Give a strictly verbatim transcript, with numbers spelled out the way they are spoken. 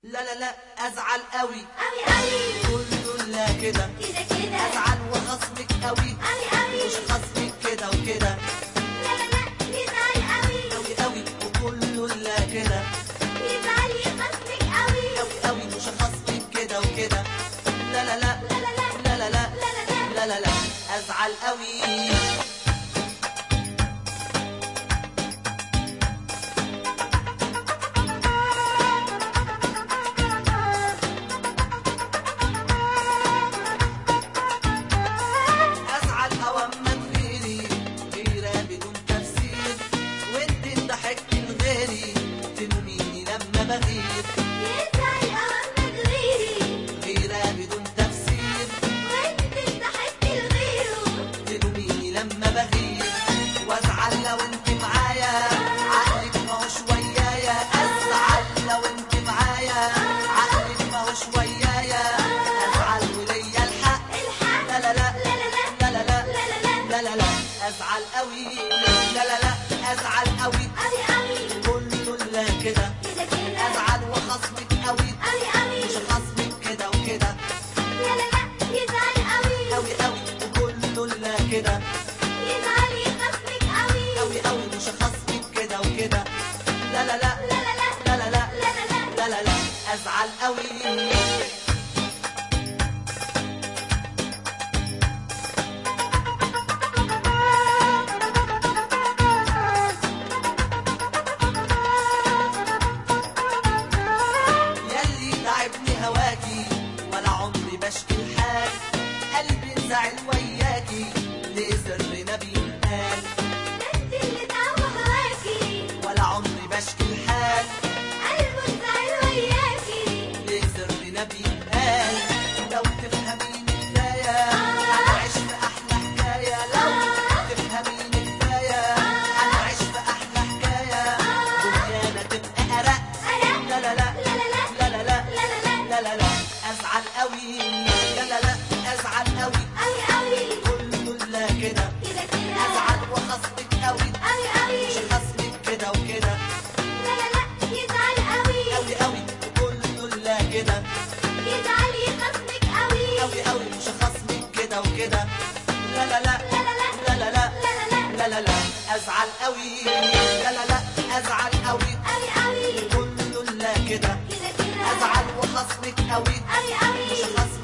لا لا لا ازعل قوي قوي قوي كله لا كده كده كده ازعل وخصمك قوي قوي قوي مش خصمك كده وكده لا لا لا يزعل قوي قوي قوي وكله لا كده يزعل يخصمك قوي قوي قوي مش خصمك كده وكده لا لا لا لا لا لا لا لا لا لا لا لا لا لا لا ازعل قوي بغير يزعل أوامر غيري غيرة بدون تفسير وانت تضحك لغيره تلوميني لما بغير وازعل لو انت معايا عقلك ماهوش ويايا ازعل لو انت معايا عقلك ماهوش ويايا ازعل وليا الحق الحق لا لا لا لا لا لا لا لا لا لا لا لا لا ازعل قوي لا لا لا ازعل قوي قوي قوي كله لا كده كده كده ازعل وخصمك قوي قوي قوي مش خصمك كده وكده لا لا لا يزعل قوي قوي قوي وكله لا كده يزعل يخصمك قوي قوي قوي مش خصمك كده وكده لا لا لا لا لا لا لا لا لا لا لا لا لا لا ازعل قوي هواكي ولا عمري بشكي الحال قلبي انزعل وياكي ليه سرنا بينقال انت اللي تعوى هواكي ولا عمري بشكي الحال قلبه انزعل وياكي ليه سرنا بينقال لو تفهميني كفايه هنعيش في احلى حكايه لو تفهميني كفايه هنعيش في احلى حكايه دنيانا تبقى ارق لا لا لا لا لا لا لا لا لا لا لا لا لا ازعل قوي لا لا لا ازعل قوي قوي قوي كله لا كده كده كده ازعل وخصمك قوي قوي قوي مش خصمك كده وكده لا لا لا يزعل قوي قوي قوي كله لا كده يزعل يخصمك قوي قوي قوي مش خصمك كده وكده لا لا لا لا لا لا لا لا لا لا لا لا لا لا ازعل قوي لا لا لا ازعل قوي قوي قوي كله لا كده كده كده ازعل وخصمك قوي قوي قوي مش خصمك